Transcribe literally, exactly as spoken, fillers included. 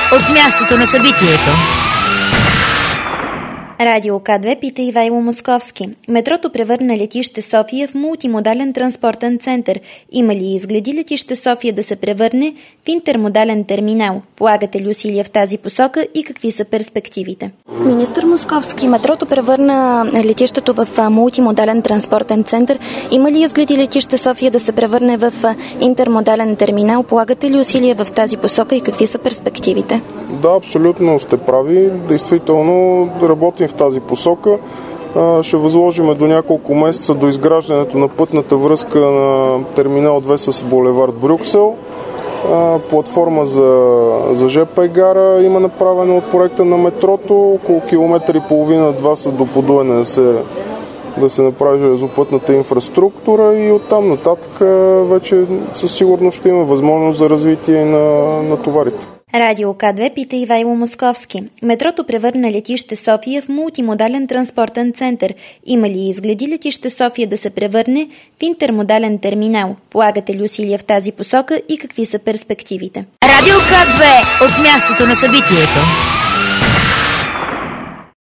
от мястото на събитието. Радио К две пита Ивайло Московски. Метрото превърна летище София в мултимодален транспортен център. Има ли изгледи летище София да се превърне в интермодален терминал? Полагате ли усилия в тази посока и какви са перспективите? Министър Московски, метрото превърна летището в мултимодален транспортен център. Има ли изгледи летище София да се превърне в интермодален терминал? Полагате ли усилия в тази посока и какви са перспективите? Да, абсолютно сте прави. Действително работим в тази посока. Ще възложим до няколко месеца до изграждането на пътната връзка на терминал две с булевард Брюксел. Платформа за, за ЖП гара има направена от проекта на метрото. Около километър и половина-два са до подуене да се, да се направи железопътната инфраструктура и оттам нататък вече със сигурност ще има възможност за развитие на, на товарите. Радио К две пита Ивайло Московски. Метрото превърна летище София в мултимодален транспортен център. Има ли изгледи летище София да се превърне в интермодален терминал? Полагате ли усилия в тази посока и какви са перспективите? Радио К две от мястото на събитието.